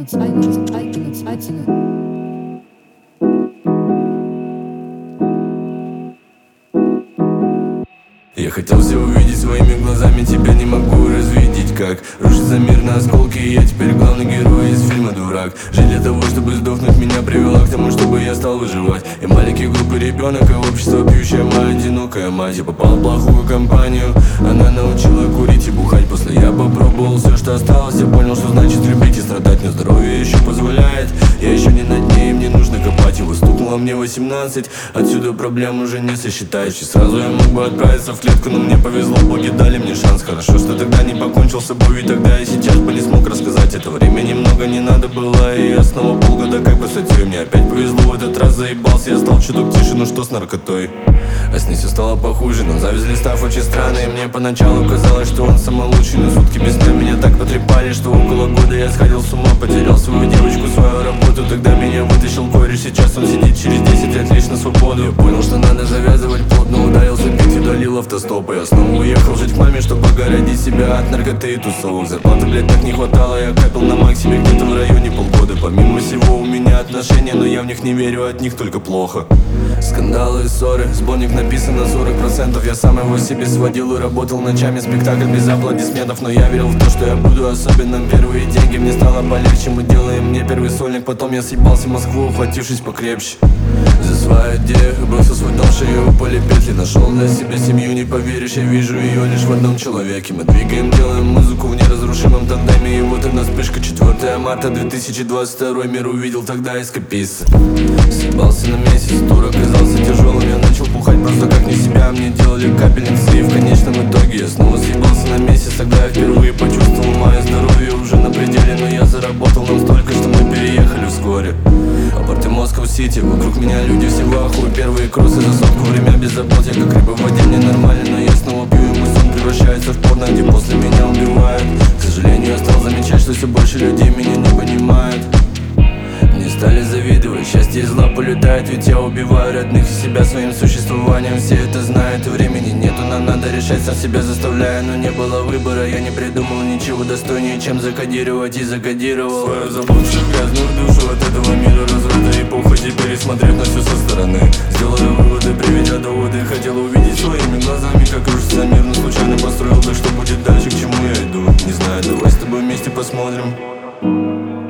Я хотел все увидеть своими глазами, тебя не могу развидеть. Как рушится мир на осколки, и я теперь главный герой из фильма «Дурак». Жить для того, чтобы сдохнуть, меня привела к тому, чтобы я стал выживать. Я маленький глупый ребенок, а общество пьющая моя одинокая мать. Я попал в плохую компанию, она научила курить и бухать. После я попробовал все, что осталось, я понял, что значит любить и страдать. Но здоровье еще позволяет, я еще не на дне, и мне нужно копать. Его стукнуло мне 18, отсюда проблем уже не сосчитаешь. И сразу я мог бы отправиться в клетку, но мне повезло, боги дали мне шанс. Хорошо, что тогда не покончил с собой, ведь тогда и сейчас бы не смог рассказать. Это время немного не надо было, и я снова полгода как посадил. Мне опять повезло, в этот раз заебался, я стал чуток тише, ну что с наркотой. А с ней все стало похуже, но завезли став очень странный. Мне поначалу казалось, что он самый лучший, но сутки без сна меня так потрепали, что около года я сходил с ума. Потерял свою девочку, свою работу, тогда меня вытащил кореш. Сейчас он сидит через 10 лет лишь на свободу. Я понял, что надо завязывать плотно, ударился пить и удалил автостоп. Я снова уехал жить к маме, чтобы огородить себя от наркоты и тусовок. Зарплаты, блядь, так не хватало, я капил на максиме где-то в районе полгода. Помимо всего у меня отношения, но я в них не верю, от них только плохо. Скандалы и ссоры, сборник написан на 40%. Я сам его себе сводил и работал ночами, спектакль без аплодисментов. Но я верил в то, что я буду особенным. Первые деньги мне стало полегче, мы делаем мне первый сольник. Потом я съебался в Москву, ухватившись покрепче за свою идею, бросил свой дом, шею упали петли. Нашел для себя семью, не поверишь, я вижу ее лишь в одном человеке. Мы двигаем, делаем музыку в неразрушимом тандеме. И вот она вспышка, 4 марта 2022. Мир увидел тогда эскаписта. Съебался на месяц, тур оказался тяжелым. Я начал бухать просто как не себя, мне делали капельницы. И в конечном итоге я снова съебался на месяц. Тогда я впервые почувствовал мое здоровье уже на пределе. Но я заработал настолько, что мы переехали вскоре. Апорты Москва-Сити, вокруг меня люди все в ахуе. Первые кроссы за сотку, время без забот. Я как рыба в воде, мне нормально, но я снова пью, и мой сон превращается в порно, где после меня убивают. К сожалению, я стал замечать, что все больше людей меня не понимают. Мне стали завидовать, счастье из лап улетает, ведь я убиваю родных и себя своим существованием. Все это знают, и времени нету, нам надо решать, сам себя заставляя. Но не было выбора, я не придумал ничего достойнее, чем закодировать, и закодировал свою заблудшую грязную душу от этого мира разврата и похоти, пересмотреть на все со стороны. Сделаю выводы, приведя доводы, хотел увидеть своими глазами, как рушится мир, но случайно построил. Так что будет дальше, к чему я иду, не знаю, давай с тобой вместе посмотрим.